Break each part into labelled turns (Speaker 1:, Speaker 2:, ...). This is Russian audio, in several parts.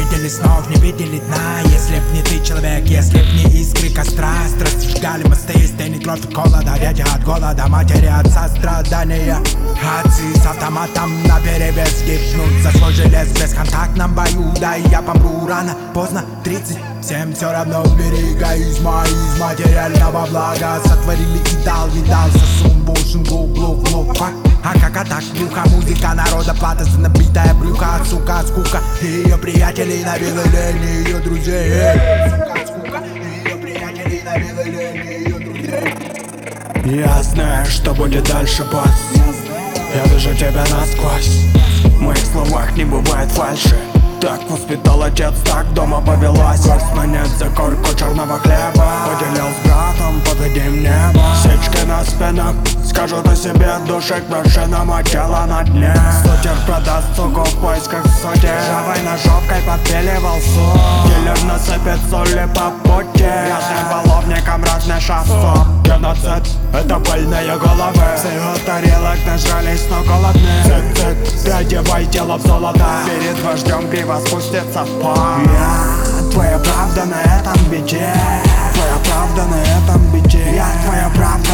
Speaker 1: видели снов, не видели дна. Если б не ты, человек, если б не искры костра. Страсти сжигали мосты, стынет кровь от холода. Дети от голода, матери от сострадания. Отцы с автоматом наперевес гибнут за свой желез в бесконтактном бою. Да и я помру рано, поздно, 30. Всем все равно в мире эгоизма. Из материального блага сотворили идеал. Видал сосун, бушин, гуглу, фак. А как атак, плюха, музыка народа, плата за набитая брюха. Сука, скука, и ее приятелей навела лень, и ее друзей. Сука, скука, и ее приятелей навела лень, и ее друзей.
Speaker 2: Я знаю, что будет дальше, босс. Я вижу тебя насквозь. В моих словах не бывает фальши. Так воспитал отец, так дома повелась. Горсть монет за корку черного хлеба. Поделил с братом, победим небо. Сечки на спинах скажут о себе. Души к вершинам, а тело на дне. Сутер продаст суку в поисках сути. Жавой ножовкой подпиливал суп. Киллер насыпет соли по пути. Грязным половником разнешавство. Геноцид — это больные головы. С его тарелок нажрались, но голодны. Цик-цик, переодевай тело в золото. Перед вождем пиво спустится в пол. Я твоя правда на этом бите. Твоя правда на этом бите. Я твоя правда.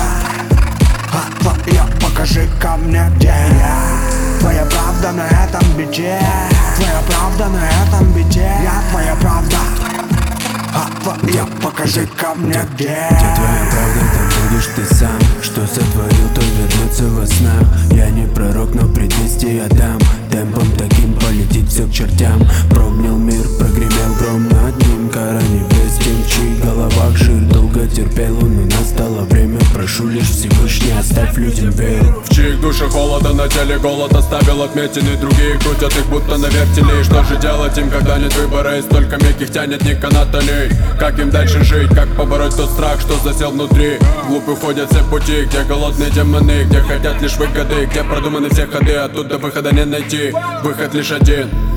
Speaker 2: А твоя, покажи-ка мне, где я. Твоя правда на этом бите. Твоя правда на этом бите. Я твоя правда. А твоя, покажи-ка мне, где.
Speaker 3: Где твоя правда, там будешь ты сам. Что сотворил, то вернется во снах. Я не пророк, но предвестие дам. Темпом таким полетит все к чертям. Прогнил мир, прогремел гром над ним. Кара небес тем, в чьих головах жир. Долго терпел он, и настало время. Прошу лишь Всевышний, оставь людям веру.
Speaker 4: В чьих душах холода, на теле голод оставил отметины. Другие крутят их будто на вертеле. И что же делать им, когда нет выбора? И столько мягких тянет не каната лей. Как им дальше жить, как побороть тот страх, что засел внутри? Вглубь уходят все пути, где голодные демоны, где хотят лишь выгоды, где продуманы все ходы, оттуда выхода не найти. Выход лишь один.